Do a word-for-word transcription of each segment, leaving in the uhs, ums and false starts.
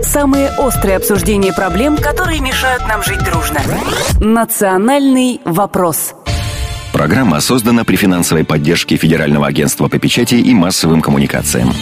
Самые острые обсуждения проблем, которые мешают нам жить дружно. Национальный вопрос. Программа создана при финансовой поддержке Федерального агентства по печати и массовым коммуникациям.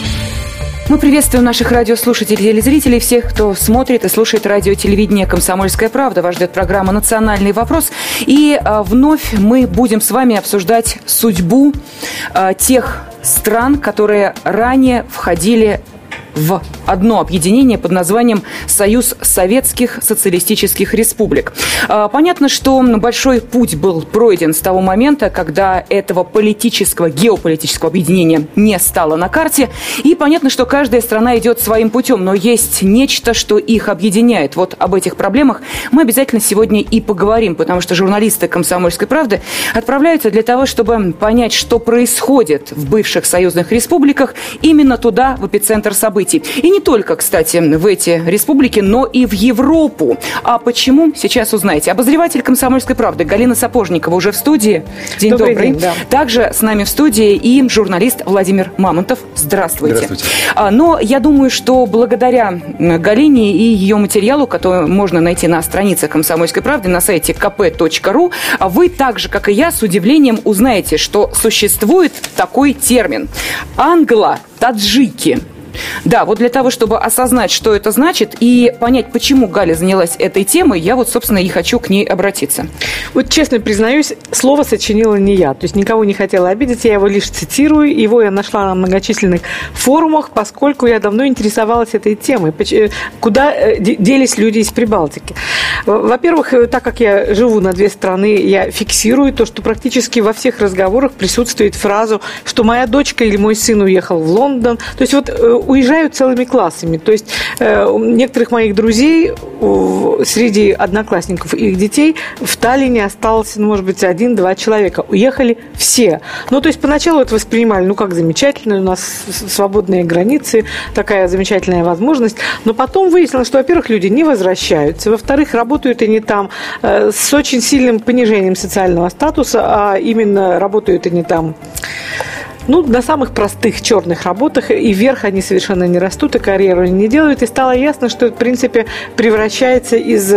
Мы приветствуем наших радиослушателей и телезрителей, всех, кто смотрит и слушает радио-телевидение «Комсомольская правда». Вас ждет программа «Национальный вопрос». И а, вновь мы будем с вами обсуждать судьбу а, тех стран, которые ранее входили в одно объединение под названием «Союз Советских Социалистических Республик». Понятно, что большой путь был пройден с того момента, когда этого политического, геополитического объединения не стало на карте. И понятно, что каждая страна идет своим путем, но есть нечто, что их объединяет. Вот об этих проблемах мы обязательно сегодня и поговорим, потому что журналисты «Комсомольской правды» отправляются для того, чтобы понять, что происходит в бывших союзных республиках, именно туда, в эпицентр событий. И не только, кстати, в эти республики, но и в Европу. А почему, сейчас узнаете. Обозреватель «Комсомольской правды» Галина Сапожникова уже в студии. День добрый. добрый. День, да. Также с нами в студии и журналист Владимир Мамонтов. Здравствуйте. Здравствуйте. Но я думаю, что благодаря Галине и ее материалу, который можно найти на странице «Комсомольской правды» на сайте ка пэ точка ру, вы так же, как и я, с удивлением узнаете, что существует такой термин – англо-таджики. Да, вот для того, чтобы осознать, что это значит, и понять, почему Галя занялась этой темой, я вот, собственно, и хочу к ней обратиться. Вот честно признаюсь, слово сочинила не я. То есть никого не хотела обидеть, я его лишь цитирую. Его я нашла на многочисленных форумах, поскольку я давно интересовалась этой темой. Куда делись люди из Прибалтики? Во-первых, так как я живу на две страны, я фиксирую то, что практически во всех разговорах присутствует фраза, что моя дочка или мой сын уехал в Лондон. То есть вот уезжают целыми классами. То есть э, у некоторых моих друзей э, среди одноклассников и их детей в Таллине осталось, ну, может быть, один-два человека. Уехали все. Ну, то есть поначалу это воспринимали, ну, как замечательно, у нас свободные границы, такая замечательная возможность. Но потом выяснилось, что, во-первых, люди не возвращаются, во-вторых, работают они там э, с очень сильным понижением социального статуса, а именно работают они там... Ну, на самых простых черных работах, и вверх они совершенно не растут, и карьеру они не делают. И стало ясно, что это, в принципе, превращается из...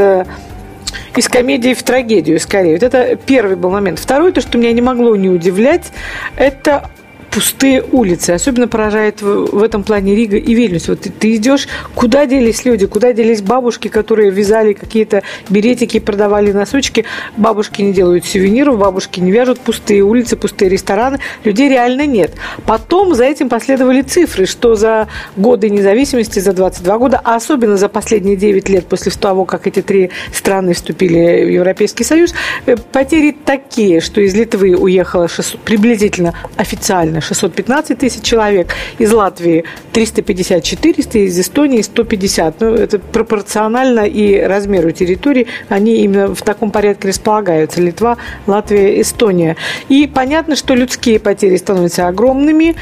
из комедии в трагедию, скорее. Вот это первый был момент. Второй, то, что меня не могло не удивлять, это пустые улицы. Особенно поражает в, в этом плане Рига и Вильнюс. Вот ты, ты идешь, куда делись люди, куда делись бабушки, которые вязали какие-то беретики, продавали носочки. Бабушки не делают сувениров, бабушки не вяжут, пустые улицы, пустые рестораны. Людей реально нет. Потом за этим последовали цифры, что за годы независимости, за двадцать два года, а особенно за последние девять лет после того, как эти три страны вступили в Европейский Союз, потери такие, что из Литвы уехало шестьсот, приблизительно официально шестьсот пятнадцать тысяч человек, из Латвии триста пятьдесят - четыреста, из Эстонии сто пятьдесят. Ну, это пропорционально и размеру территории, они именно в таком порядке располагаются. Литва, Латвия, Эстония. И понятно, что людские потери становятся огромными.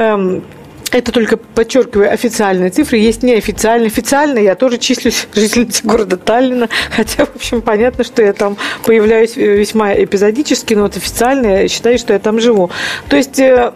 Это только, подчеркиваю, официальные цифры. Есть неофициальные. Официально я тоже числюсь жительницей города Таллина. Хотя, в общем, понятно, что я там появляюсь весьма эпизодически, но вот официально я считаю, что я там живу. То есть...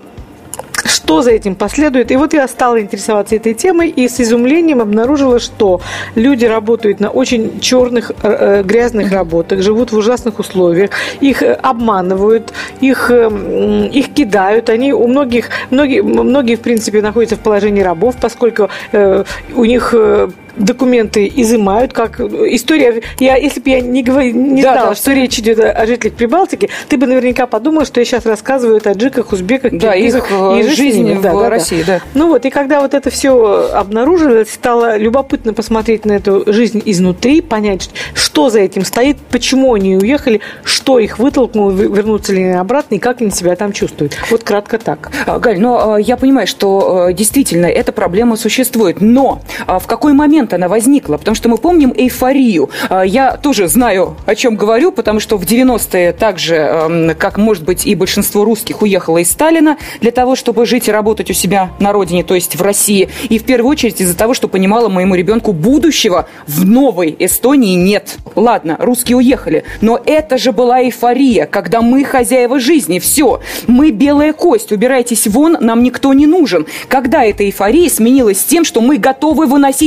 Что за этим последует? И вот я стала интересоваться этой темой и с изумлением обнаружила, что люди работают на очень черных, грязных работах, живут в ужасных условиях, их обманывают, их, их кидают. Они у многих, многие, многие, в принципе, находятся в положении рабов, поскольку у них... документы изымают, как история. Я, если бы я не, говор... не да, знала, да, что речь идет о жителях Прибалтики, ты бы наверняка подумала, что я сейчас рассказываю о таджиках, узбеках, да, киргизах и их жизни в да, России. Да. Да. Ну вот, и когда вот это все обнаружилось, стало любопытно посмотреть на эту жизнь изнутри, понять, что за этим стоит, почему они уехали, что их вытолкнуло, вернуться ли они обратно и как они себя там чувствуют. Вот кратко так. Галь, но я понимаю, что действительно эта проблема существует, но в какой момент она возникла, потому что мы помним эйфорию. Я тоже знаю, о чем говорю, потому что в девяностые так же, как, может быть, и большинство русских, уехало из Сталина для того, чтобы жить и работать у себя на родине, то есть в России. И в первую очередь из-за того, что понимала, моему ребенку будущего в новой Эстонии нет. Ладно, русские уехали, но это же была эйфория, когда мы хозяева жизни, все, мы белая кость, убирайтесь вон, нам никто не нужен. Когда эта эйфория сменилась тем, что мы готовы выносить горшки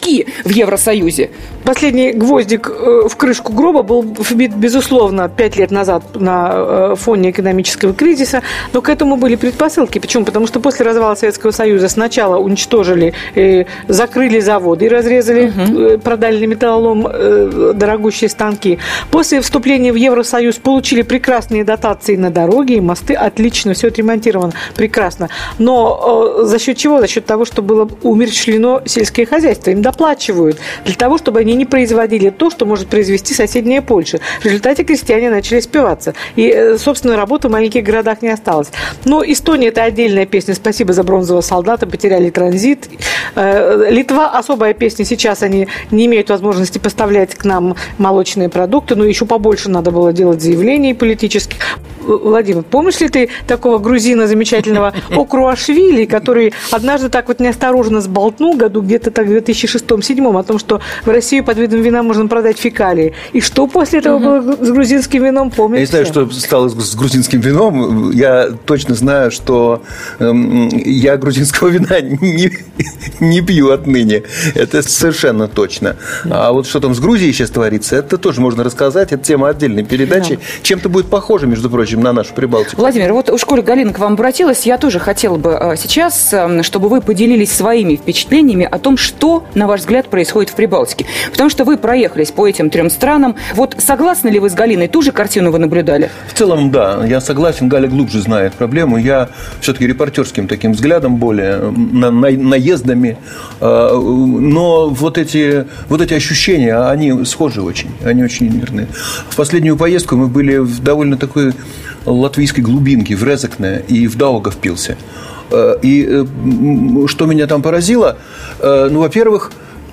кабачки в Евросоюзе. Последний гвоздик в крышку гроба был вбит, безусловно, пять лет назад на фоне экономического кризиса, но к этому были предпосылки. Почему? Потому что после развала Советского Союза сначала уничтожили, закрыли заводы и разрезали, угу. продали на металлолом дорогущие станки. После вступления в Евросоюз получили прекрасные дотации на дороги и мосты. Отлично, все отремонтировано, прекрасно. Но за счет чего? За счет того, что было умерщвлено сельское хозяйство. Им доплачивают для того, чтобы они не производили то, что может произвести соседняя Польша. В результате крестьяне начали спиваться. И, собственно, работы в маленьких городах не осталось. Но Эстония – это отдельная песня. Спасибо за бронзового солдата, потеряли транзит. Литва – особая песня. Сейчас они не имеют возможности поставлять к нам молочные продукты, но еще побольше надо было делать заявлений политических. Владимир, помнишь ли ты такого грузина замечательного Окруашвили, который однажды так вот неосторожно сболтнул году где-то так в две тысячи шестом — две тысячи седьмом о том, что в Россию под видом вина можно продать фекалии. И что после этого угу. было с грузинским вином, помните? Я не знаю, что стало с грузинским вином. Я точно знаю, что эм, я грузинского вина не, не пью отныне. Это совершенно точно. А вот что там с Грузией сейчас творится, это тоже можно рассказать. Это тема отдельной передачи. Да. Чем-то будет похоже, между прочим, на нашу Прибалтику. Владимир, вот у школы Галина к вам обратилась. Я тоже хотела бы сейчас, чтобы вы поделились своими впечатлениями о том, что, на ваш взгляд, происходит в Прибалтике. Потому что вы проехались по этим трем странам. Вот согласны ли вы с Галиной? Ту же картину вы наблюдали? В целом, да. Я согласен. Галя глубже знает проблему. Я все-таки репортерским таким взглядом, более на, на, наездами. Но вот эти, вот эти ощущения, они схожи очень. Они очень верны. В последнюю поездку мы были в довольно такой латвийской глубинке, в Резекне и в Даугавпилсе. И что меня там поразило, ну, во-первых,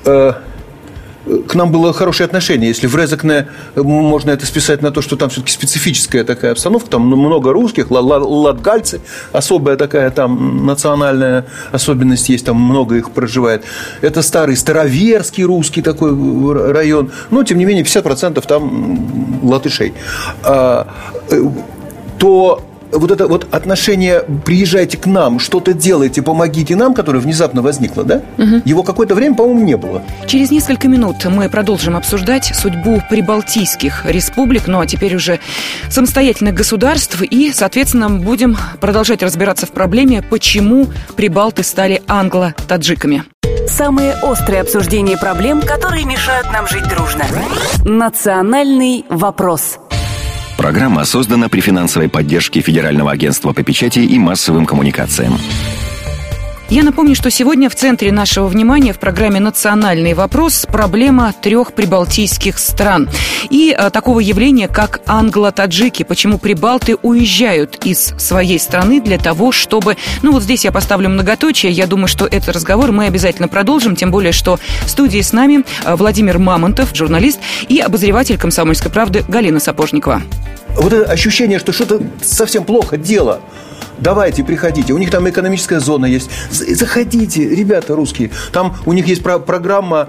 к нам было хорошее отношение. Если в Резекне можно это списать на то, что там все-таки специфическая такая обстановка, там много русских, латгальцы, особая такая там национальная особенность есть, там много их проживает. Это старый староверский русский такой район, но тем не менее пятьдесят процентов там латышей. То вот это вот отношение «приезжайте к нам, что-то делайте, помогите нам», которое внезапно возникло, да? Угу. Его какое-то время, по-моему, не было. Через несколько минут мы продолжим обсуждать судьбу прибалтийских республик, ну а теперь уже самостоятельных государств, и, соответственно, будем продолжать разбираться в проблеме, почему прибалты стали англо-таджиками. Самые острые обсуждения проблем, которые мешают нам жить дружно. Национальный вопрос. Программа создана при финансовой поддержке Федерального агентства по печати и массовым коммуникациям. Я напомню, что сегодня в центре нашего внимания в программе «Национальный вопрос» проблема трех прибалтийских стран и а, такого явления, как англо-таджики. Почему прибалты уезжают из своей страны для того, чтобы... Ну, вот здесь я поставлю многоточие. Я думаю, что этот разговор мы обязательно продолжим, тем более, что в студии с нами Владимир Мамонтов, журналист, и обозреватель «Комсомольской правды» Галина Сапожникова. Вот это ощущение, что что-то совсем плохо дело. Давайте, приходите. У них там экономическая зона есть. Заходите, ребята русские. Там у них есть про- программа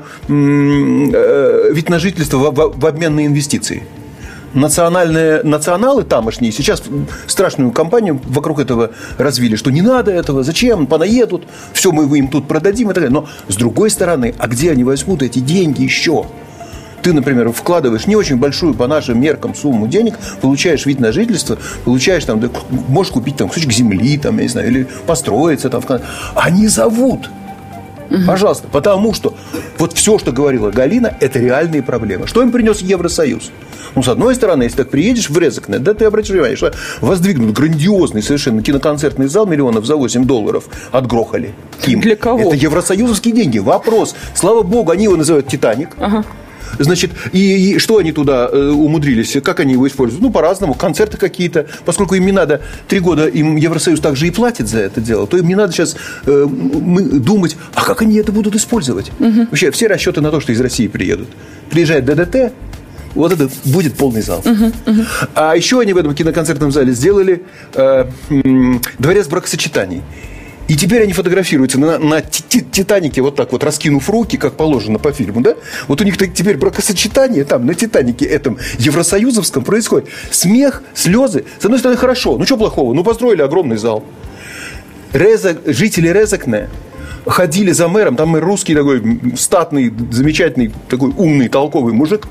э, вид на жительство в, в, в обмен на инвестиции. Национальные националы тамошние сейчас страшную кампанию вокруг этого развили, что не надо этого, зачем, понаедут, все мы им тут продадим и так далее. Но с другой стороны, а где они возьмут эти деньги еще? Ты, например, вкладываешь не очень большую по нашим меркам сумму денег, получаешь вид на жительство, получаешь там, можешь купить там кусочек земли, там, я не знаю, или построиться там. Они зовут. Угу. Пожалуйста. Потому что вот все, что говорила Галина, это реальные проблемы. Что им принес Евросоюз? Ну, с одной стороны, если так приедешь в Резекне, да, ты обратишь внимание, что воздвигнут грандиозный совершенно киноконцертный зал миллионов за восемь долларов отгрохали им. Для кого? Это евросоюзовские деньги. Вопрос. Слава богу, они его называют «Титаник». Ага. Значит, и, и что они туда э, умудрились, как они его используют? Ну, по-разному, концерты какие-то. Поскольку им не надо, три года им Евросоюз также и платит за это дело, то им не надо сейчас э, мы, думать, а как они это будут использовать? Угу. Вообще, все расчеты на то, что из России приедут. Приезжает ДДТ, вот это будет полный зал. Uh-huh, uh-huh. А еще они в этом киноконцертном зале сделали э, э, дворец бракосочетаний. И теперь они фотографируются на, на «Титанике», вот так вот, раскинув руки, как положено по фильму, да? Вот у них теперь бракосочетание там, на «Титанике» этом евросоюзовском происходит. Смех, слезы. С одной стороны, хорошо. Ну, что плохого? Ну, построили огромный зал. Резек, жители Резекне ходили за мэром, там мэр русский такой статный, замечательный, такой умный, толковый мужик,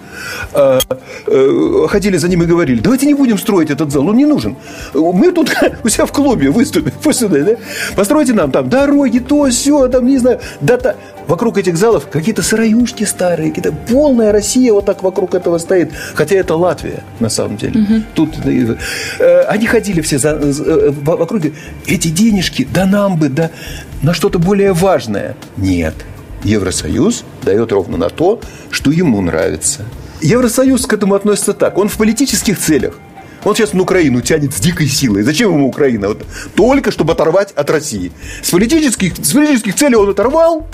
ходили за ним и говорили: давайте не будем строить этот зал, он не нужен. Мы тут у себя в клубе выступим, да? Постройте нам там дороги, то, все, там, не знаю, дата. Вокруг этих залов какие-то сыроюшки старые, какие-то полная Россия вот так вокруг этого стоит. Хотя это Латвия, на самом деле. Угу. Тут э, они ходили все за, э, вокруг. Эти денежки, да нам бы, да на что-то более важное. Нет. Евросоюз дает ровно на то, что ему нравится. Евросоюз к этому относится так. Он в политических целях. Он сейчас на Украину тянет с дикой силой. Зачем ему Украина? Вот, только чтобы оторвать от России. С политических, с политических целей он оторвал.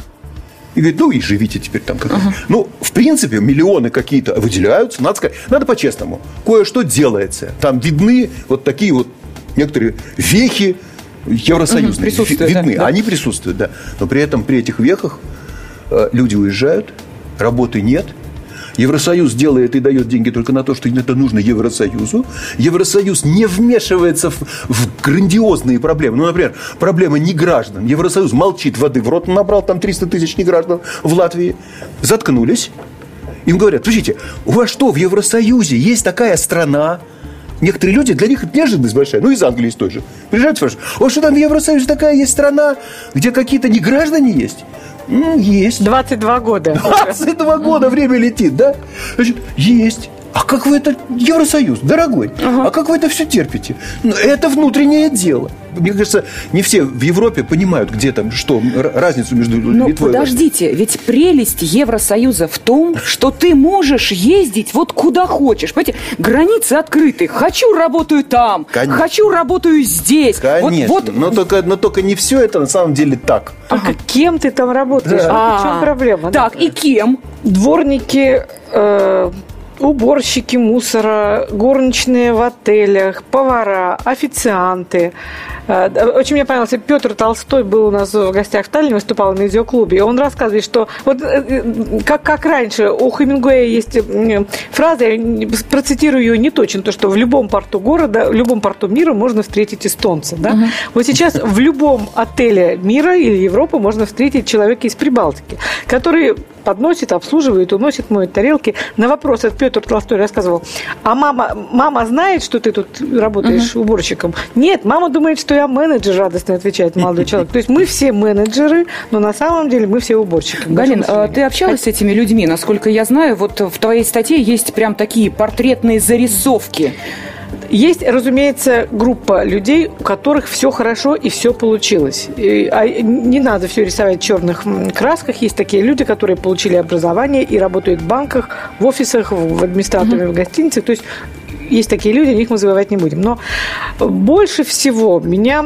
И говорит: ну и живите теперь там как-то. Uh-huh. Ну, в принципе, миллионы какие-то выделяются. Надо сказать, надо по-честному. Кое-что делается. Там видны вот такие вот некоторые вехи евросоюзные. Uh-huh. Видны. Да, да. Они присутствуют, да. Но при этом при этих вехах э, люди уезжают, работы нет. Евросоюз делает и дает деньги только на то, что это нужно Евросоюзу. Евросоюз не вмешивается в, в грандиозные проблемы. Ну, например, проблема неграждан. Евросоюз молчит, воды в рот набрал, там триста тысяч неграждан в Латвии. Заткнулись. Им говорят: слушайте, у вас что, в Евросоюзе есть такая страна? Некоторые люди, для них это неожиданность большая. Ну, из Англии из той же. Приезжают и спрашивают: о, что там в Евросоюзе такая есть страна, где какие-то неграждане есть? Есть. двадцать два года. двадцать два года время летит, да? Значит, есть. А как вы это, Евросоюз, дорогой, ага. а как вы это все терпите? Ну, это внутреннее дело. Мне кажется, не все в Европе понимают, где там, что, разницу между Но Литвой и подождите, ведь прелесть Евросоюза в том, что ты можешь ездить вот куда хочешь. Понимаете, границы открыты. Хочу, работаю там. Конечно. Хочу, работаю здесь. Конечно, вот, вот... Но, только, но только не все это на самом деле так. Только ага. кем ты там работаешь? Да. В чем проблема? Так, да? И кем? Дворники... Э- уборщики мусора, горничные в отелях, повара, официанты. Очень мне понравился, Петр Толстой был у нас в гостях в Таллине, выступал на видеоклубе, и он рассказывает, что вот как, как раньше у Хемингуэя есть фраза, я процитирую ее не точно, то, что в любом порту города, в любом порту мира можно встретить эстонца. Да? Uh-huh. Вот сейчас в любом отеле мира или Европы можно встретить человека из Прибалтики, который подносит, обслуживает, уносит, моет тарелки. На вопрос от Петр Толстой рассказывал: а мама, мама знает, что ты тут работаешь uh-huh. уборщиком? Нет, мама думает, что я менеджер, радостно отвечает молодой человек. То есть мы все менеджеры, но на самом деле мы все уборщики. Галин, ты общалась с этими людьми? Насколько я знаю, вот в твоей статье есть прям такие портретные зарисовки. Есть, разумеется, группа людей, у которых все хорошо и все получилось. И, а не надо все рисовать в черных красках. Есть такие люди, которые получили образование и работают в банках, в офисах, в администраторах, mm-hmm. в гостиницах. То есть есть такие люди, о них мы забывать не будем. Но больше всего меня,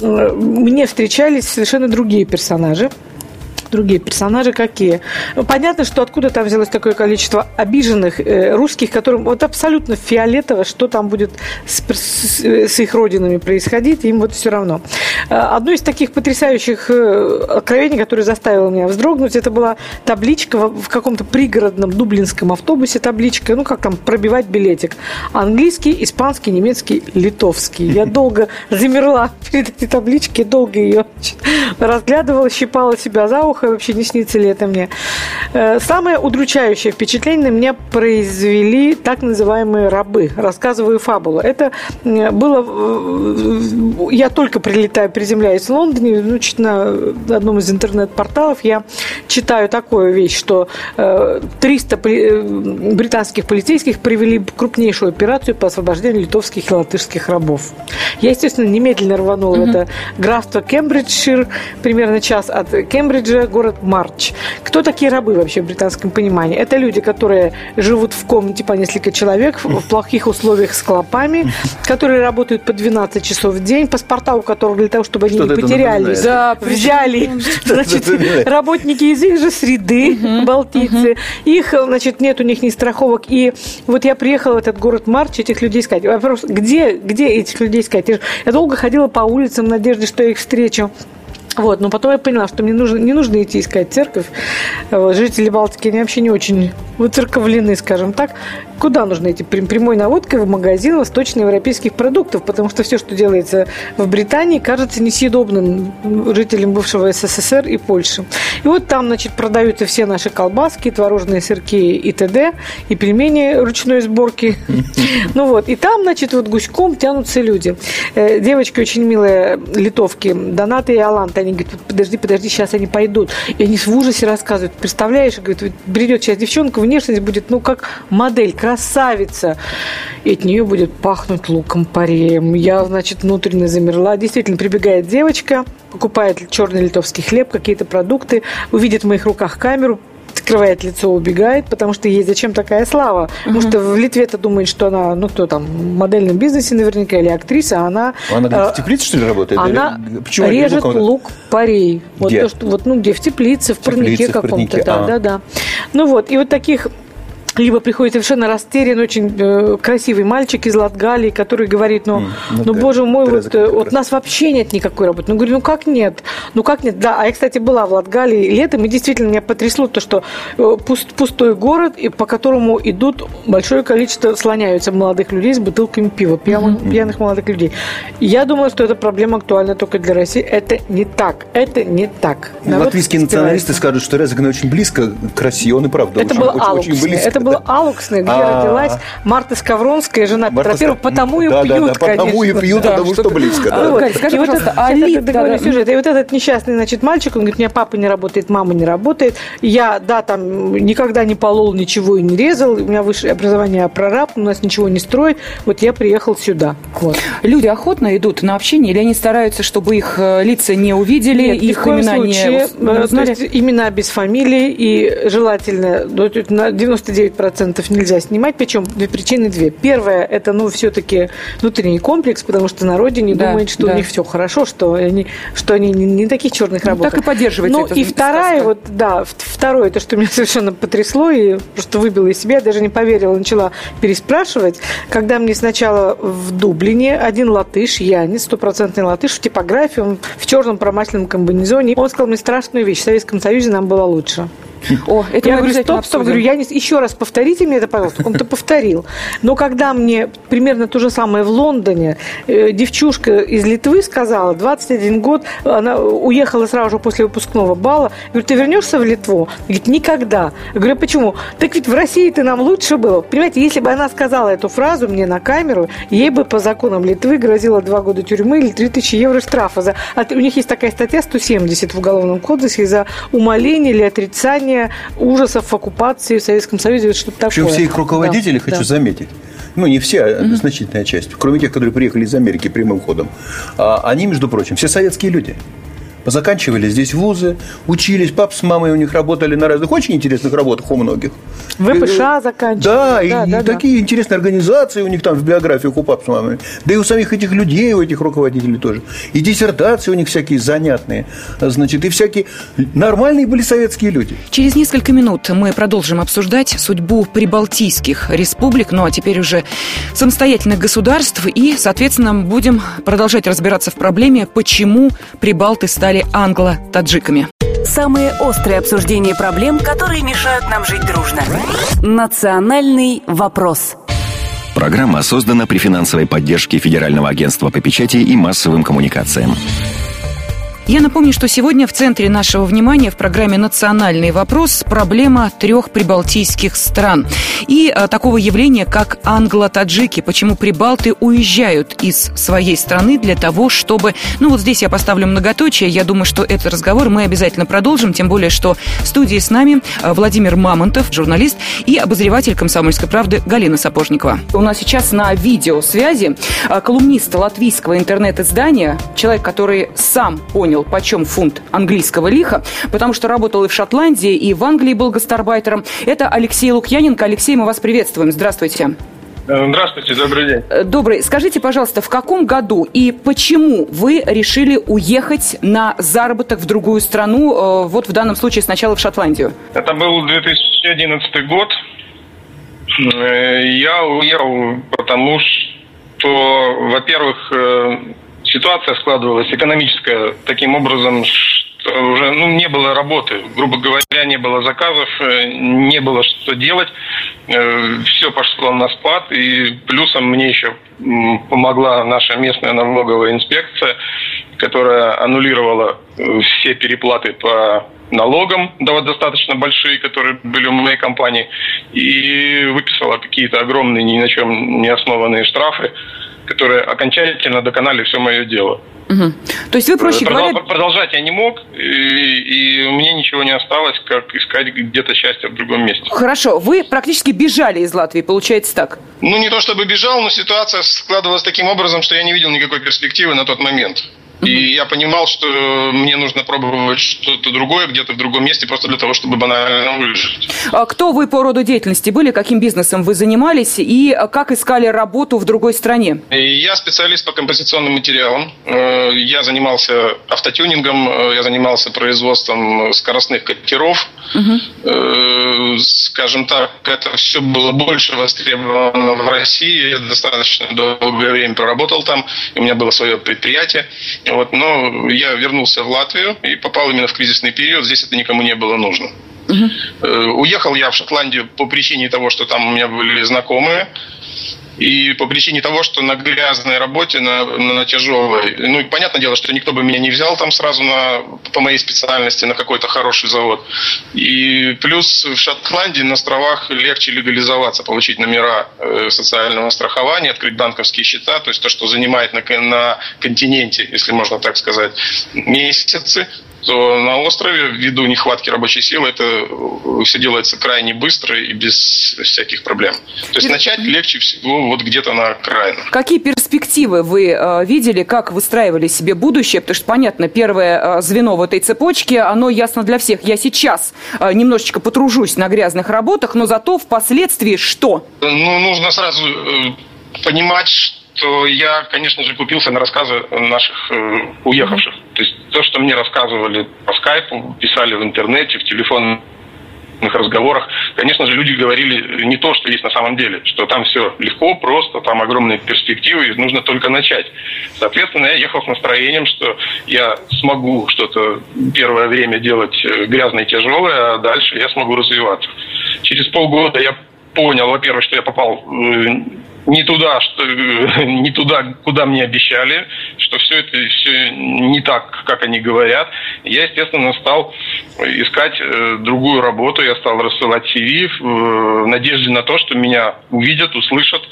мне встречались совершенно другие персонажи. Другие персонажи какие? Понятно, что откуда там взялось такое количество обиженных э, русских, которым вот абсолютно фиолетово, что там будет с, с, с их родинами происходить, им вот все равно. Одно из таких потрясающих откровений, которое заставило меня вздрогнуть, это была табличка в, в каком-то пригородном дублинском автобусе, табличка, ну как там, пробивать билетик. Английский, испанский, немецкий, литовский. Я долго замерла перед этой табличкой, долго ее разглядывала, щипала себя за ухо, вообще не снится ли это мне. Самое удручающее впечатление на меня произвели так называемые рабы. Рассказываю фабулу. Это было... Я только прилетаю, приземляюсь в Лондоне, ну, на одном из интернет-порталов я читаю такую вещь, что триста британских полицейских провели крупнейшую операцию по освобождению литовских и латышских рабов. Я, естественно, немедленно рванула mm-hmm. в это графство Кембриджшир, примерно час от Кембриджа, город Марч. Кто такие рабы вообще в британском понимании? Это люди, которые живут в комнате по несколько человек, в плохих условиях с клопами, которые работают по двенадцать часов в день, паспорта у которых для того, чтобы они Что-то не потерялись, да, взяли значит, работники из их же среды, uh-huh, балтийцы. Uh-huh. Их, значит, нет у них ни страховок. И вот я приехала в этот город Марч этих людей искать. Вопрос, где, где этих людей искать? Я долго ходила по улицам в надежде, что я их встречу. Вот, но потом я поняла, что мне нужно, не нужно идти искать церковь. Вот, жители Балтики, они вообще не очень выцерковлены, скажем так. Куда нужно идти? Прямой наводкой в магазин восточноевропейских продуктов, потому что все, что делается в Британии, кажется несъедобным жителям бывшего СССР и Польши. И вот там, значит, продаются все наши колбаски, творожные сырки и т.д., и пельмени ручной сборки. Ну вот, и там, значит, вот гуськом тянутся люди. Девочки очень милые, литовки, Доната и Аланта, они говорят, подожди, подожди, сейчас они пойдут. И они в ужасе рассказывают. Представляешь, говорит, придет сейчас девчонка, внешность будет, ну, как модель, красавица. И от нее будет пахнуть луком-пореем. Я, значит, внутренне замерла. Действительно, прибегает девочка, покупает черный литовский хлеб, какие-то продукты, увидит в моих руках камеру, открывает лицо, убегает, потому что ей зачем такая слава? Потому uh-huh. что в Литве-то думает, что она, ну, кто там, в модельном бизнесе наверняка, или актриса, а она... Она где, в теплице, что ли, работает? Она Почему режет лук-порей. Вот то, что, вот, ну, где? В теплице, в парнике каком-то. Да, да, да. Ну вот, и вот таких... Либо приходит совершенно растерянный, очень э, красивый мальчик из Латгалии, который говорит, ну, mm, ну, ну боже мой, вот, вот нас вообще нет никакой работы. Ну, говорю, ну как нет? Ну как нет? Да, а я, кстати, была в Латгалии летом, и действительно меня потрясло то, что пуст, пустой город, и по которому идут большое количество, слоняются молодых людей с бутылками пива, пьяных, mm-hmm. пьяных молодых людей. Я думаю, что эта проблема актуальна только для России. Это не так. Это не так. Народ Латвийские националисты скажут, что Резекне очень близко к России, он и правда это очень, было очень, очень близко. Это было Алуксное, где А-а-а. родилась Марта Скавронская, жена Петра Первого, потому и да, пьют, да, да, конечно. потому и пьют, да, потому что, что близко. Да. Вот. Галь, скажи, и пожалуйста, вот а этот, Лид, это договорный да, сюжет. И вот этот несчастный, значит, мальчик, он говорит, у меня папа не работает, мама не работает. Я, да, там никогда не полол, ничего и не резал. У меня высшее образование прораб, у нас ничего не строит. Вот я приехал сюда. Вот. Люди охотно идут на общение, или они стараются, чтобы их лица не увидели, Нет, их имена случае, не узнали? То есть имена без фамилии, и желательно на девяносто девять процентов нельзя снимать, причем две причины две. Первая, это, ну, все-таки внутренний комплекс, потому что на родине да, думают, что да. у них все хорошо, что они, что они не, не таких черных ну, работах. Так и поддерживается ну, это. И вторая, вот, да, второе, то, что меня совершенно потрясло и просто выбило из себя, я даже не поверила, начала переспрашивать, когда мне сначала в Дублине один латыш, Янис, стопроцентный латыш, в типографии, он в черном промасленном комбинезоне, он сказал мне страшную вещь, в Советском Союзе нам было лучше. О, это я говорю, стоп, стоп, говорю, я не... еще раз повторите мне это, пожалуйста. Он-то повторил. Но когда мне примерно то же самое в Лондоне, э, девчушка из Литвы сказала, двадцать один год, она уехала сразу же после выпускного бала, говорит, ты вернешься в Литву? Говорит, никогда. Я говорю, почему? Так ведь в России-то нам лучше было. Понимаете, если бы она сказала эту фразу мне на камеру, ей бы по законам Литвы грозило два года тюрьмы или три тысячи евро штрафа. За... А у них есть такая статья сто семьдесят в Уголовном кодексе за умаление или отрицание ужасов оккупации в Советском Союзе, что-то такое. Причем все их руководители, да, хочу да. заметить, ну, не все, а mm-hmm. значительная часть, кроме тех, которые приехали из Америки прямым ходом, они, между прочим, все советские люди. Позаканчивали здесь вузы, учились, пап с мамой у них работали на разных очень интересных работах у многих. ВПШ заканчивали. Да, да, и, да, и да. такие интересные организации у них там в биографиях у пап с мамой. Да и у самих этих людей, у этих руководителей тоже. И диссертации у них всякие занятные. Значит, и всякие нормальные были советские люди. Через несколько минут мы продолжим обсуждать судьбу прибалтийских республик, ну а теперь уже самостоятельных государств. И, соответственно, будем продолжать разбираться в проблеме, почему прибалты стали англо-таджиками. Самые острые обсуждения проблем, которые мешают нам жить дружно. Национальный вопрос. Программа создана при финансовой поддержке Федерального агентства по печати и массовым коммуникациям. Я напомню, что сегодня в центре нашего внимания в программе «Национальный вопрос» проблема трех прибалтийских стран и а, такого явления, как англо-таджики. Почему прибалты уезжают из своей страны для того, чтобы... Ну, вот здесь я поставлю многоточие. Я думаю, что этот разговор мы обязательно продолжим, тем более, что в студии с нами Владимир Мамонтов, журналист, и обозреватель «Комсомольской правды» Галина Сапожникова. У нас сейчас на видеосвязи колумнист латвийского интернет-издания, человек, который сам понял, почем фунт английского лиха, потому что работал и в Шотландии, и в Англии был гастарбайтером. Это Алексей Лукьяненко. Алексей, мы вас приветствуем. Здравствуйте. Здравствуйте, добрый день. Добрый. Скажите, пожалуйста, в каком году и почему вы решили уехать на заработок в другую страну, вот в данном случае сначала в Шотландию? Это был две тысячи одиннадцатый год. Я уехал, потому что, во-первых, ситуация складывалась экономическая таким образом, что уже ну, не было работы, грубо говоря, не было заказов, не было что делать. Все пошло на спад, и плюсом мне еще помогла наша местная налоговая инспекция, которая аннулировала все переплаты по налогам, достаточно большие, которые были у моей компании, и выписала какие-то огромные, ни на чем не основанные штрафы, которые окончательно доконали все мое дело. Угу. То есть вы, проще Продол- говоря... Продолжать я не мог, и, и мне ничего не осталось, как искать где-то счастье в другом месте. Хорошо, вы практически бежали из Латвии, получается так? Ну, не то чтобы бежал, но ситуация складывалась таким образом, что я не видел никакой перспективы на тот момент. И я понимал, что мне нужно пробовать что-то другое где-то в другом месте, просто для того, чтобы банально выжить. А кто вы по роду деятельности были, каким бизнесом вы занимались и как искали работу в другой стране? Я специалист по композиционным материалам. Я занимался автотюнингом, я занимался производством скоростных катеров. Угу. Скажем так, это все было больше востребовано в России. Я достаточно долгое время проработал там, у меня было свое предприятие. Вот, но я вернулся в Латвию и попал именно в кризисный период. Здесь это никому не было нужно. Uh-huh. Уехал я в Шотландию по причине того, что там у меня были знакомые. И по причине того, что на грязной работе, на, на тяжелой, ну, понятное дело, что никто бы меня не взял там сразу на, по моей специальности на какой-то хороший завод. И плюс в Шотландии на островах легче легализоваться, получить номера социального страхования, открыть банковские счета, то есть то, что занимает на, на континенте, если можно так сказать, месяцы, то на острове, ввиду нехватки рабочей силы, это все делается крайне быстро и без всяких проблем. То есть начать легче всего вот где-то на окраинах. Какие перспективы вы э, видели, как выстраивали себе будущее? Потому что, понятно, первое э, звено в этой цепочке, оно ясно для всех. Я сейчас э, немножечко потружусь на грязных работах, но зато впоследствии что? Ну, нужно сразу э, понимать, что я, конечно же, купился на рассказы наших э, уехавших. То есть то, что мне рассказывали по скайпу, писали в интернете, в телефонных разговорах, конечно же, люди говорили не то, что есть на самом деле, что там все легко, просто, там огромные перспективы, и нужно только начать. Соответственно, я ехал с настроением, что я смогу что-то первое время делать грязное и тяжелое, а дальше я смогу развиваться. Через полгода я понял, во-первых, что я попал не туда, что, не туда, куда мне обещали, что все это все не так, как они говорят. Я, естественно, стал искать другую работу, я стал рассылать си ви в надежде на то, что меня увидят, услышат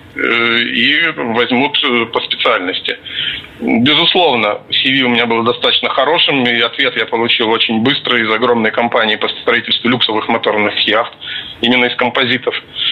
и возьмут по специальности. Безусловно, си ви у меня было достаточно хорошим, и ответ я получил очень быстро из огромной компании по строительству люксовых моторных яхт, именно из композитов.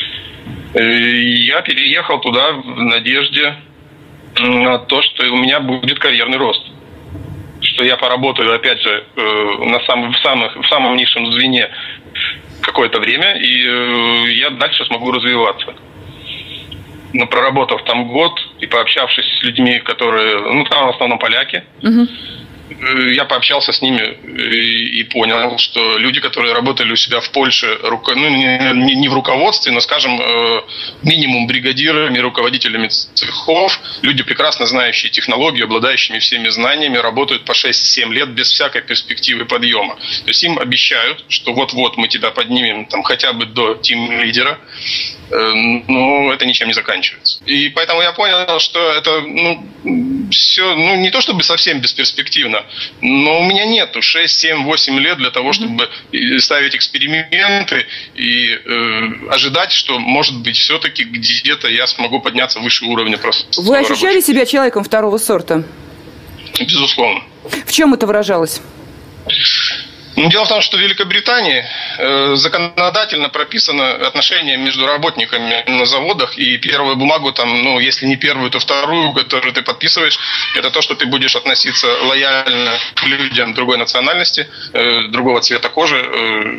Я переехал туда в надежде на то, что у меня будет карьерный рост. Что я поработаю, опять же, на самом, в, самых, в самом низшем звене какое-то время, и я дальше смогу развиваться. Но проработав там год и пообщавшись с людьми, которые, ну, там в основном поляки, угу. Я пообщался с ними и, и понял, что люди, которые работали у себя в Польше, руко, ну, не, не в руководстве, но, скажем, минимум бригадирами, руководителями цехов, люди, прекрасно знающие технологию, обладающими всеми знаниями, работают по шесть-семь лет без всякой перспективы подъема. То есть им обещают, что вот-вот мы тебя поднимем там, хотя бы до тим-лидера, но это ничем не заканчивается. И поэтому я понял, что это ну, все, ну, не то чтобы совсем бесперспективно, но у меня нету шесть-семь-восемь лет для того, чтобы ставить эксперименты и э, ожидать, что, может быть, все-таки где-то я смогу подняться выше уровня просто. Вы ощущали рабочего. себя человеком второго сорта? Безусловно. В чем это выражалось? Ну, дело в том, что в Великобритании э, законодательно прописано отношение между работниками на заводах, и первую бумагу, там, ну, если не первую, то вторую, которую ты подписываешь, это то, что ты будешь относиться лояльно к людям другой национальности, э, другого цвета кожи, э,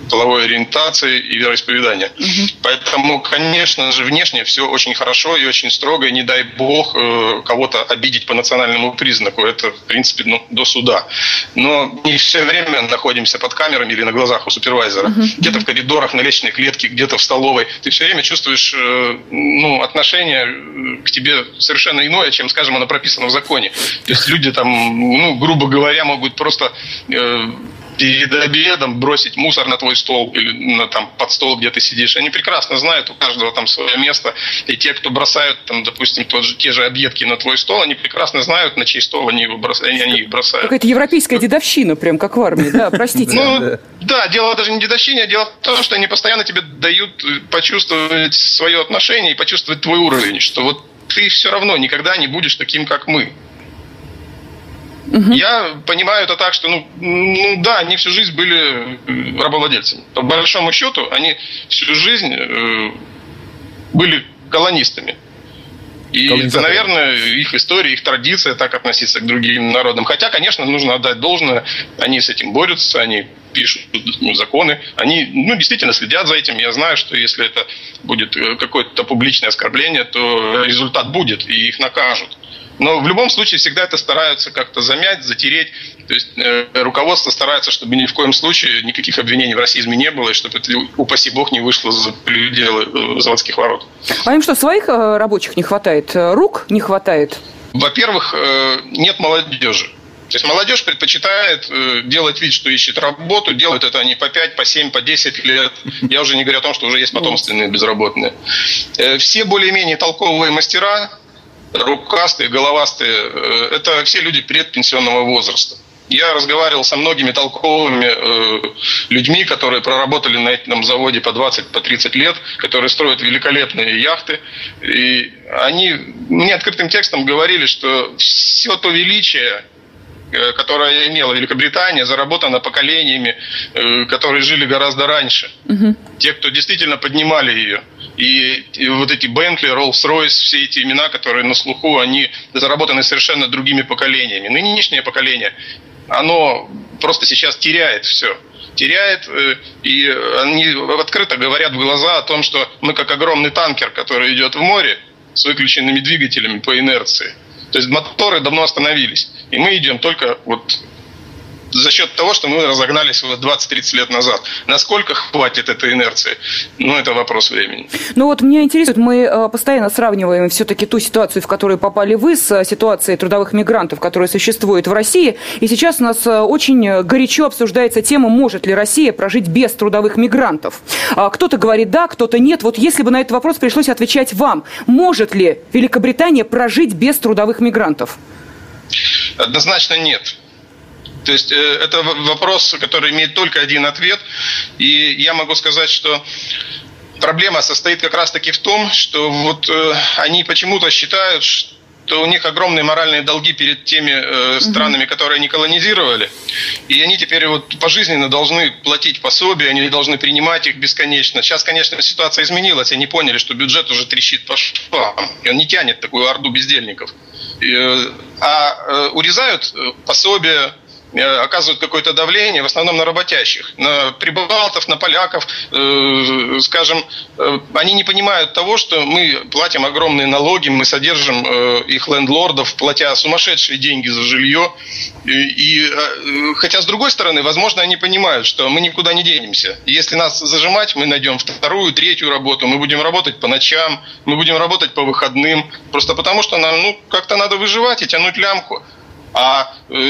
половой ориентации и вероисповедания. Угу. Поэтому, конечно же, внешне все очень хорошо и очень строго, и не дай бог кого-то обидеть по национальному признаку. Это, в принципе, ну, до суда. Но не все время находимся под камерами или на глазах у супервайзера. Угу. Где-то в коридорах, на лестничной клетке, где-то в столовой. Ты все время чувствуешь ну, отношение к тебе совершенно иное, чем, скажем, оно прописано в законе. То есть люди там, ну, грубо говоря, могут просто э, перед обедом бросить мусор на твой стол или на, там, под стол, где ты сидишь. Они прекрасно знают, у каждого там свое место. И те, кто бросают, там, допустим, тот же, те же объедки на твой стол, они прекрасно знают, на чей стол они, его бросают, они их бросают. Какая-то европейская дедовщина, прям как в армии, да, простите. Ну, да, дело даже не в дедовщине, а дело в том, что они постоянно тебе дают почувствовать свое отношение и почувствовать твой уровень, что вот ты все равно никогда не будешь таким, как мы. Угу. Я понимаю это так, что, ну, ну да, они всю жизнь были рабовладельцами. По большому счету, они всю жизнь э, были колонистами. И это, наверное, их история, их традиция так относиться к другим народам. Хотя, конечно, нужно отдать должное, они с этим борются, они пишут ну, законы, они ну, действительно следят за этим. Я знаю, что если это будет какое-то публичное оскорбление, то результат будет, и их накажут. Но в любом случае всегда это стараются как-то замять, затереть. То есть э, руководство старается, чтобы ни в коем случае никаких обвинений в расизме не было, и чтобы это, упаси бог, не вышло за пределы э, заводских ворот. А им что, своих э, рабочих не хватает? Рук не хватает? Во-первых, э, нет молодежи. То есть молодежь предпочитает э, делать вид, что ищет работу. Делают это они по пять, по семь, по десять лет. Я уже не говорю о том, что уже есть потомственные безработные. Э, все более-менее толковые мастера, рукастые, головастые, это все люди предпенсионного возраста. Я разговаривал со многими толковыми э, людьми, которые проработали на этом заводе по двадцать, по тридцать лет, которые строят великолепные яхты. И они мне открытым текстом говорили, что все то величие, э, которое имела Великобритания, заработано поколениями, э, которые жили гораздо раньше. Угу. Те, кто действительно поднимали ее. И, и вот эти Бентли, Роллс-Ройс, все эти имена, которые на слуху, они заработаны совершенно другими поколениями. Нынешнее поколение, оно просто сейчас теряет все. Теряет, и они открыто говорят в глаза о том, что мы как огромный танкер, который идет в море с выключенными двигателями по инерции. То есть моторы давно остановились, и мы идем только вот за счет того, что мы разогнались вот двадцать-тридцать лет назад. Насколько хватит этой инерции? Ну, это вопрос времени. Ну, вот меня интересует, мы постоянно сравниваем все-таки ту ситуацию, в которую попали вы, с ситуацией трудовых мигрантов, которая существует в России. И сейчас у нас очень горячо обсуждается тема, может ли Россия прожить без трудовых мигрантов. Кто-то говорит да, кто-то нет. Вот если бы на этот вопрос пришлось отвечать вам, может ли Великобритания прожить без трудовых мигрантов? Однозначно нет. То есть э, это вопрос, который имеет только один ответ. И я могу сказать, что проблема состоит как раз-таки в том, что вот э, они почему-то считают, что у них огромные моральные долги перед теми э, странами, которые они колонизировали. И они теперь вот пожизненно должны платить пособия, они должны принимать их бесконечно. Сейчас, конечно, ситуация изменилась, они поняли, что бюджет уже трещит по швам. И он не тянет такую орду бездельников. И, э, а э, урезают пособия, оказывают какое-то давление, в основном на работящих, на прибалтов, на поляков, э, скажем, э, они не понимают того, что мы платим огромные налоги, мы содержим э, их лендлордов, платя сумасшедшие деньги за жилье, и, и э, хотя с другой стороны, возможно, они понимают, что мы никуда не денемся. Если нас зажимать, мы найдем вторую, третью работу, мы будем работать по ночам, мы будем работать по выходным, просто потому что нам ну, как-то надо выживать и тянуть лямку. А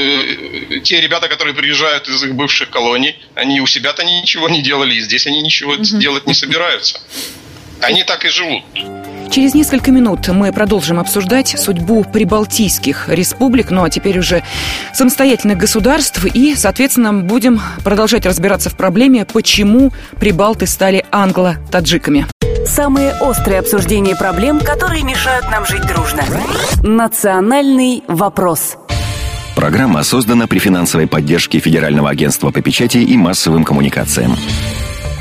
э, те ребята, которые приезжают из их бывших колоний, они у себя-то ничего не делали, и здесь они ничего mm-hmm. делать не собираются. Они так и живут. Через несколько минут мы продолжим обсуждать судьбу прибалтийских республик, ну а теперь уже самостоятельных государств, и, соответственно, будем продолжать разбираться в проблеме, почему прибалты стали англо-таджиками. Самые острые обсуждения проблем, которые мешают нам жить дружно. Национальный вопрос. Программа создана при финансовой поддержке Федерального агентства по печати и массовым коммуникациям.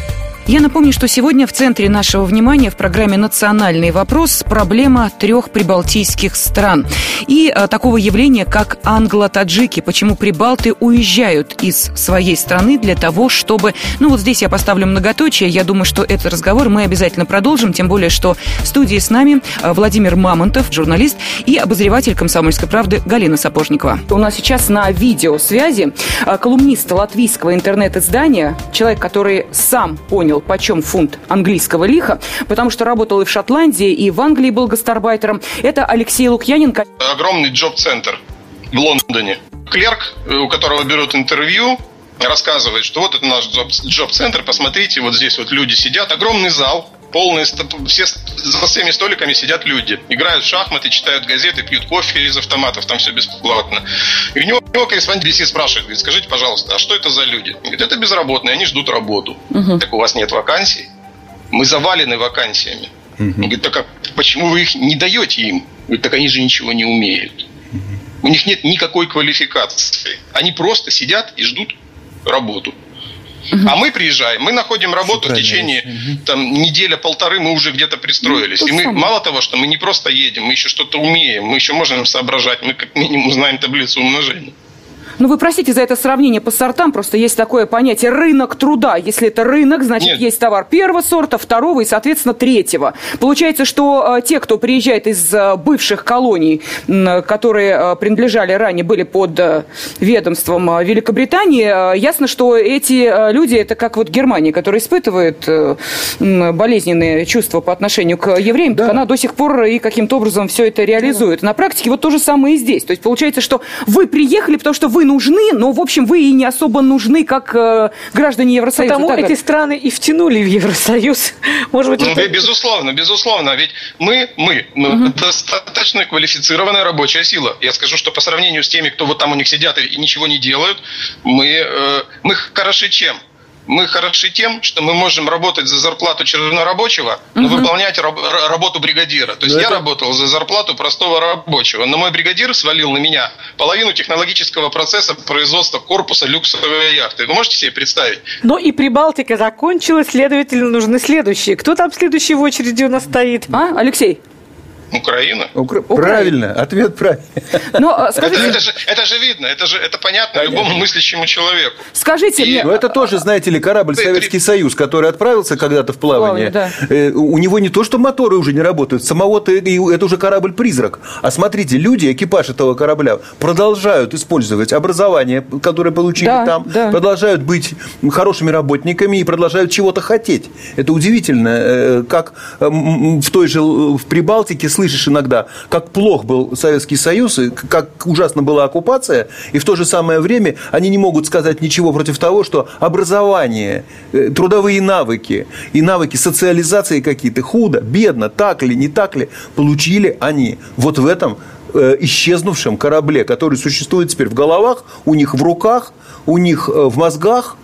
Я напомню, что сегодня в центре нашего внимания в программе «Национальный вопрос» проблема трех прибалтийских стран и а, такого явления, как англо-таджики. Почему прибалты уезжают из своей страны для того, чтобы... Ну, вот здесь я поставлю многоточие. Я думаю, что этот разговор мы обязательно продолжим, тем более, что в студии с нами Владимир Мамонтов, журналист, и обозреватель «Комсомольской правды» Галина Сапожникова. У нас сейчас на видеосвязи колумнист латвийского интернет-издания, человек, который сам понял, почем фунт английского лиха, потому что работал и в Шотландии, и в Англии был гастарбайтером. Это Алексей Лукьяненко. Огромный джоб-центр в Лондоне. Клерк, у которого берут интервью, рассказывает, что вот это наш джоб-центр, посмотрите, вот здесь вот люди сидят, огромный зал, полный, все, за всеми столиками сидят люди, играют в шахматы, читают газеты, пьют кофе из автоматов, там все бесплатно. И у него, у него корреспондент би би си спрашивает, говорит, скажите, пожалуйста, а что это за люди? Он говорит, это безработные, они ждут работу. Угу. Так у вас нет вакансий? Мы завалены вакансиями. Угу. Он говорит, так а почему вы их не даете им? Он говорит, так они же ничего не умеют. Угу. У них нет никакой квалификации. Они просто сидят и ждут работу. Uh-huh. А мы приезжаем, мы находим работу в течение uh-huh. там, недели-полторы, мы уже где-то пристроились. Ну, и мы, мало того, что мы не просто едем, мы еще что-то умеем, мы еще можем соображать, мы как минимум знаем таблицу умножения. Ну, вы простите за это сравнение по сортам, просто есть такое понятие рынок труда. Если это рынок, значит, Нет. есть товар первого сорта, второго и, соответственно, третьего. Получается, что э, те, кто приезжает из э, бывших колоний, э, которые э, принадлежали ранее, были под э, ведомством э, Великобритании, э, ясно, что эти э, люди, это как вот Германия, которая испытывает э, э, болезненные чувства по отношению к евреям, да. так она до сих пор и каким-то образом все это реализует. Да. На практике вот то же самое и здесь. То есть получается, что вы приехали, потому что вы нужны, но, в общем, вы и не особо нужны, как э, граждане Евросоюза. Потому эти страны и втянули в Евросоюз. Может быть, ну, это... Безусловно, безусловно. Ведь мы, мы, мы угу. достаточно квалифицированная рабочая сила. Я скажу, что по сравнению с теми, кто вот там у них сидят и ничего не делают, мы, э, мы хороши чем? Мы хороши тем, что мы можем работать за зарплату чернорабочего, но угу. выполнять раб- работу бригадира. То есть но я это... работал за зарплату простого рабочего, но мой бригадир свалил на меня половину технологического процесса производства корпуса люксовой яхты. Вы можете себе представить? Но и Прибалтика закончилась, следовательно, нужны следующие. Кто там следующий в очереди у нас стоит? А, Алексей? Украина. Укра... Правильно, ответ правильный. Но, скажите... это, это, же, это же видно, это же это понятно, понятно любому мыслящему человеку. Скажите и... мне... Но это тоже, знаете ли, корабль Советский Союз, который отправился когда-то в плавание. Плавание, да. э, у него не то, что моторы уже не работают, самого-то это уже корабль-призрак. А смотрите, люди, экипаж этого корабля продолжают использовать образование, которое получили да, там, да. продолжают быть хорошими работниками и продолжают чего-то хотеть. Это удивительно, как в той же в Прибалтике слышишь иногда, как плох был Советский Союз, как ужасно была оккупация, и в то же самое время они не могут сказать ничего против того, что образование, трудовые навыки и навыки социализации какие-то худо, бедно, так ли, не так ли, получили они вот в этом исчезнувшем корабле, который существует теперь в головах, у них в руках, у них в мозгах,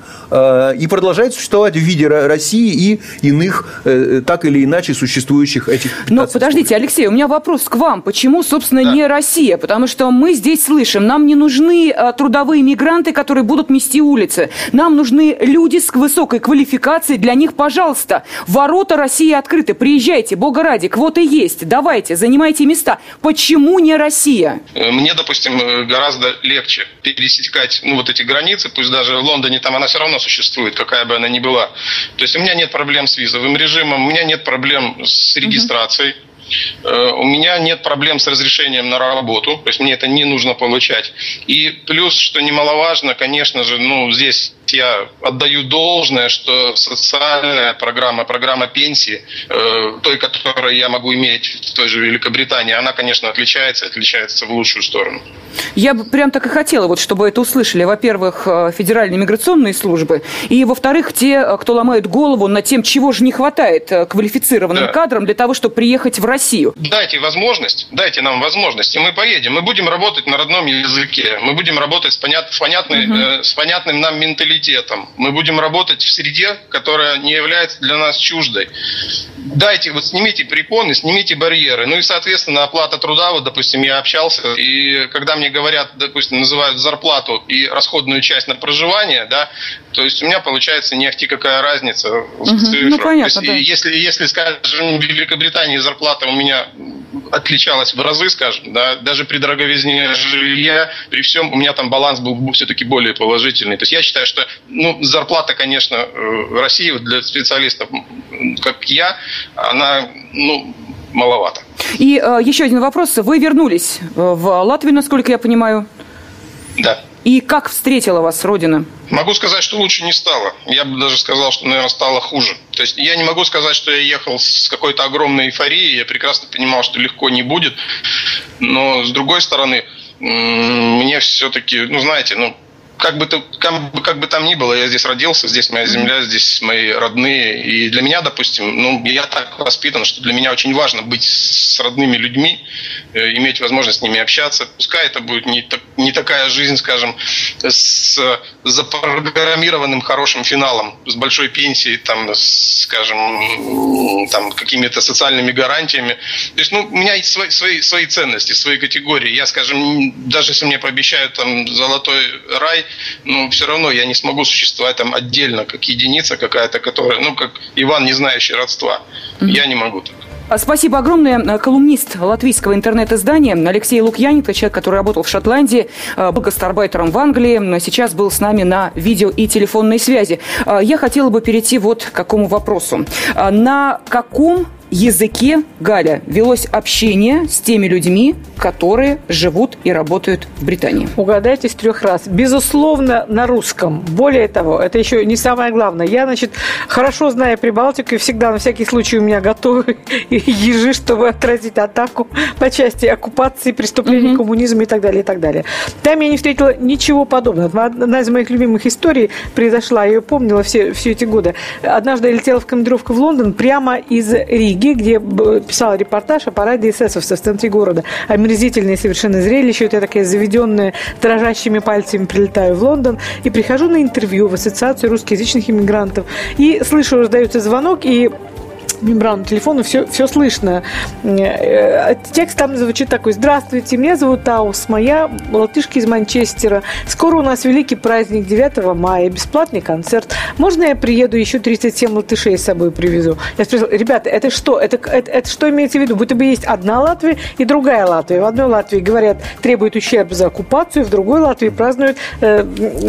и продолжает существовать в виде России и иных так или иначе существующих этих... Но подождите, Алексей, у меня вопрос к вам. Почему, собственно, да. не Россия? Потому что мы здесь слышим, нам не нужны трудовые мигранты, которые будут мести улицы. Нам нужны люди с высокой квалификацией. Для них, пожалуйста, ворота России открыты. Приезжайте, бога ради, квоты есть. Давайте, занимайте места. Почему не Россия? Мне, допустим, гораздо легче пересекать ну, вот эти границы, пусть даже в Лондоне там она все равно существует, какая бы она ни была. То есть у меня нет проблем с визовым режимом, у меня нет проблем с регистрацией, uh-huh. у меня нет проблем с разрешением на работу, то есть мне это не нужно получать. И плюс, что немаловажно, конечно же, ну здесь я отдаю должное, что социальная программа, программа пенсии, э, той, которую я могу иметь в той же Великобритании, она, конечно, отличается, отличается в лучшую сторону. Я бы прям так и хотела, вот, чтобы это услышали, во-первых, федеральные миграционные службы, и, во-вторых, те, кто ломают голову над тем, чего же не хватает квалифицированным да. кадрам для того, чтобы приехать в Россию. Дайте возможность, дайте нам возможность, и мы поедем. Мы будем работать на родном языке, мы будем работать с, понят, с, понятной, угу. э, с понятным нам менталитетом. менталитетом. Мы будем работать в среде, которая не является для нас чуждой. Дайте, вот снимите препоны, снимите барьеры. Ну и, соответственно, оплата труда. Вот, допустим, я общался, и когда мне говорят, допустим, называют зарплату и расходную часть на проживание, да, то есть у меня получается не ахти какая разница в цифрах. Ну, понятно, то есть, да. если, если, скажем, в Великобритании зарплата у меня отличалась в разы, скажем, да, даже при дороговизне жилья, при всем, у меня там баланс был все-таки более положительный. То есть я считаю, что ну, зарплата, конечно, в России для специалистов, как я, она, ну, маловато. И э, еще один вопрос. Вы вернулись в Латвию, насколько я понимаю. Да. И как встретила вас Родина? Могу сказать, что лучше не стало. Я бы даже сказал, что, наверное, стало хуже. То есть я не могу сказать, что я ехал с какой-то огромной эйфорией. Я прекрасно понимал, что легко не будет. Но, с другой стороны, мне все-таки, ну, знаете, ну, как бы, то, как, как бы там ни было, я здесь родился, здесь моя земля, здесь мои родные. И для меня, допустим, ну, я так воспитан, что для меня очень важно быть с родными людьми, иметь возможность с ними общаться. Пускай это будет не, так, не такая жизнь, скажем, с запрограммированным хорошим финалом, с большой пенсией, там, скажем, там, какими-то социальными гарантиями. То есть, ну, у меня есть свои, свои, свои ценности, свои категории. Я, скажем, даже если мне пообещают там золотой рай, ну, все равно я не смогу существовать там отдельно, как единица какая-то, которая, ну, как Иван, не знающий родства. Mm-hmm. Я не могу так. Спасибо огромное. Колумнист латвийского интернет-издания Алексей Лукьяненко, человек, который работал в Шотландии, был гастарбайтером в Англии, сейчас был с нами на видео и телефонной связи. Я хотела бы перейти вот к какому вопросу. На каком языке, Галя, велось общение с теми людьми, которые живут и работают в Британии? Угадайте с трех раз. Безусловно, на русском. Более того, это еще не самое главное. Я, значит, хорошо знаю Прибалтику, и всегда на всякий случай у меня готовы ежи, чтобы отразить атаку по части оккупации, преступлений, mm-hmm. коммунизма и так далее, и так далее. Там я не встретила ничего подобного. Одна из моих любимых историй произошла, я ее помнила все, все эти годы. Однажды я летела в командировку в Лондон прямо из Риги, где писала репортаж о параде эсэсовцев в центре города. Омерзительное совершенно зрелище. Вот я такая заведенная, дрожащими пальцами прилетаю в Лондон и прихожу на интервью в Ассоциацию русскоязычных иммигрантов. И слышу, раздается звонок, и мембрану телефона, все, все слышно. Текст там звучит такой: «Здравствуйте, меня зовут Аус, моя латышка из Манчестера. Скоро у нас великий праздник, девятого мая, бесплатный концерт. Можно я приеду, еще тридцать семь латышей с собой привезу?» Я спросила: ребята, это что? Это, это, это что имеется в виду? Будто бы есть одна Латвия и другая Латвия. В одной Латвии, говорят, требуют ущерб за оккупацию, в другой Латвии празднуют э,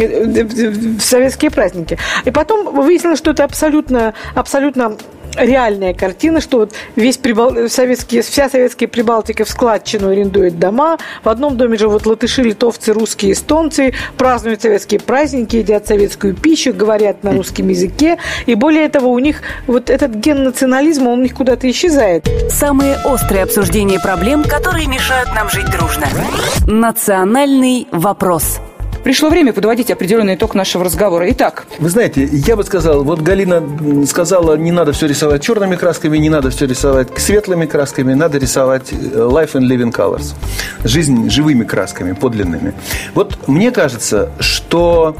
э, советские праздники. И потом выяснилось, что это абсолютно, абсолютно реальная картина, что вот весь Прибал... советский, вся советская Прибалтика в складчину арендует дома. В одном доме живут латыши, литовцы, русские, эстонцы, празднуют советские праздники, едят советскую пищу, говорят на русском языке. И более того, у них вот этот ген национализма, он у них куда-то исчезает. Самые острые обсуждения проблем, которые мешают нам жить дружно. Национальный вопрос. Пришло время подводить определенный итог нашего разговора. Итак. Вы знаете, я бы сказал, вот Галина сказала, не надо все рисовать черными красками, не надо все рисовать светлыми красками, надо рисовать life in living colors. Жизнь живыми красками, подлинными. Вот мне кажется, что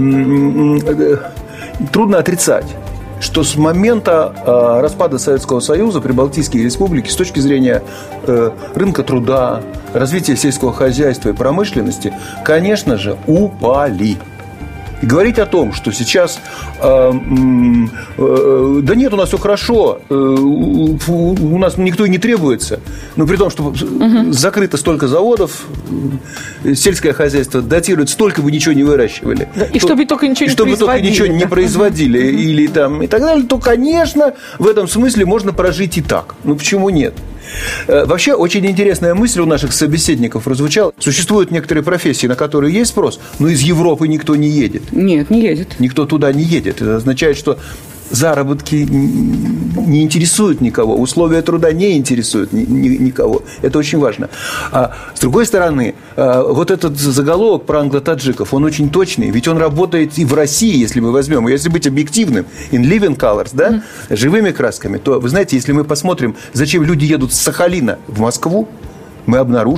трудно отрицать, что с момента э, распада Советского Союза прибалтийские республики с точки зрения э, рынка труда, развития сельского хозяйства и промышленности, конечно же, упали. И говорить о том, что сейчас э, э, да нет, у нас все хорошо, э, у нас никто и не требуется, но при том, что угу. закрыто столько заводов, сельское хозяйство датирует, столько вы ничего не выращивали. Да, и чтобы только ничего не чтобы производили. Только ничего да. не производили угу. или там, и так далее, то, конечно, в этом смысле можно прожить и так. Ну, почему нет? Вообще, очень интересная мысль у наших собеседников прозвучала. Существуют некоторые профессии, на которые есть спрос, но из Европы никто не едет. Нет, не едет. Никто туда не едет. Это означает, что заработки не интересуют никого, условия труда не интересуют никого. Это очень важно. А с другой стороны, вот этот заголовок про англо-таджиков, он очень точный, ведь он работает и в России, если мы возьмем, если быть объективным, in living colors, да, mm-hmm. живыми красками, то, вы знаете, если мы посмотрим, зачем люди едут с Сахалина в Москву, мы обнаружим,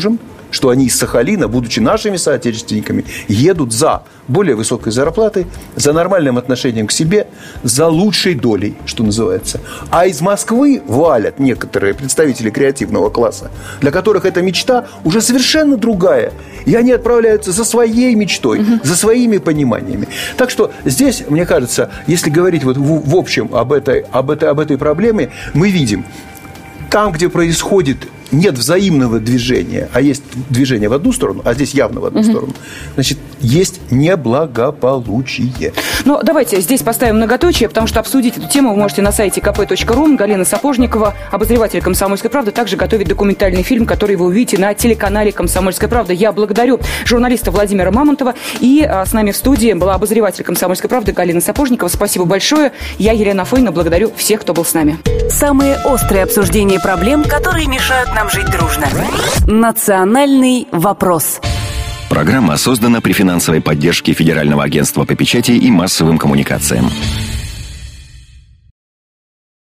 что они из Сахалина, будучи нашими соотечественниками, едут за более высокой зарплатой, за нормальным отношением к себе, за лучшей долей, что называется. А из Москвы валят некоторые представители креативного класса, для которых эта мечта уже совершенно другая. И они отправляются за своей мечтой, угу. за своими пониманиями. Так что здесь, мне кажется, если говорить вот в, в общем об этой, об, этой, об этой проблеме, мы видим, там, где происходит нет взаимного движения, а есть движение в одну сторону, а здесь явно в одну угу. сторону, значит, есть неблагополучие. Ну, давайте здесь поставим многоточие, потому что обсудить эту тему вы можете на сайте ка пэ точка ру. Галина Сапожникова, обозреватель «Комсомольской правды», также готовит документальный фильм, который вы увидите на телеканале «Комсомольская правда». Я благодарю журналиста Владимира Мамонтова. И а, с нами в студии была обозреватель «Комсомольской правды» Галина Сапожникова. Спасибо большое. Я, Елена Афонина, благодарю всех, кто был с нами. Самые острые обсуждения проблем, которые мешают нам жить дружно. Национальный вопрос. Программа создана при финансовой поддержке Федерального агентства по печати и массовым коммуникациям.